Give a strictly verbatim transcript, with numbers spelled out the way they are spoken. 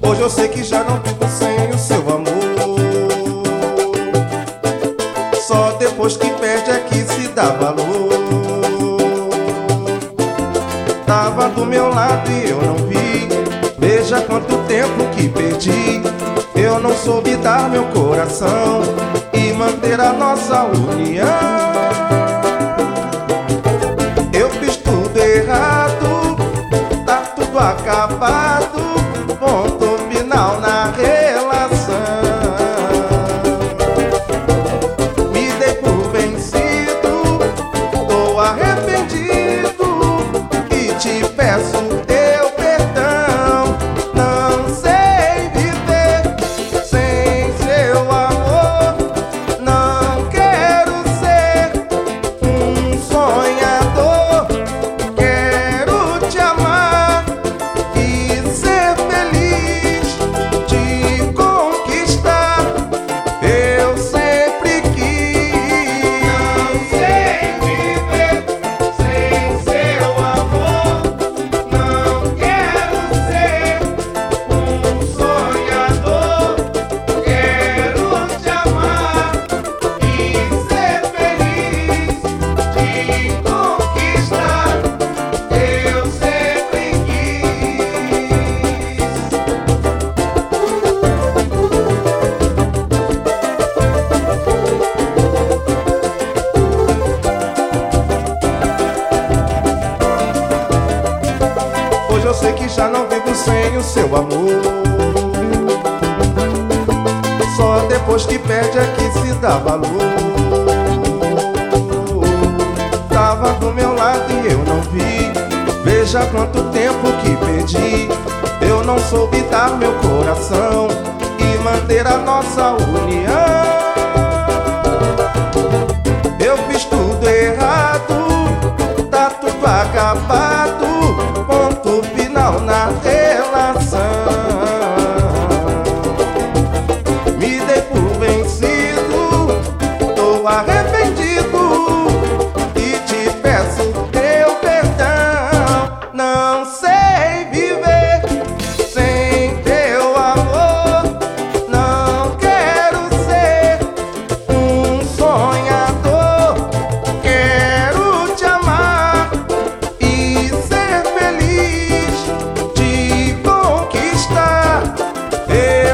Hoje eu sei que já não vivo sem o seu amor. Só depois que perde é que se dá valor. Tava do meu lado e eu não vi. Veja quanto tempo que perdi. Eu não soube dar meu coração e manter a nossa união. Eu fiz tudo errado, tá tudo acabado, ponto final na relação. Me dei por vencido, tô arrependido e te peço teu perdão. Não sei viver sem seu amor, não quero ser um sonhador. Quero te amar e ser feliz, te conquistar. Eu sempre quis. Não sei viver sem seu amor, não quero ser um sonhador. Quero te amar e ser feliz, te conquistar. Eu sempre quis. Hoje eu sei que já não vivo sem o seu amor. Só depois que perde é que se dá valor. Tava do meu lado e eu não vi. Veja quanto tempo que perdi. Eu não soube dar meu coração e manter a nossa união. Eu fiz tudo errado, tá tudo acabado, ponto final na relação. Me dei por vencido, tô arrependido e te peço teu perdão. Não sei viver sem teu amor, não quero ser um sonhador. Quero te amar e ser feliz, te conquistar.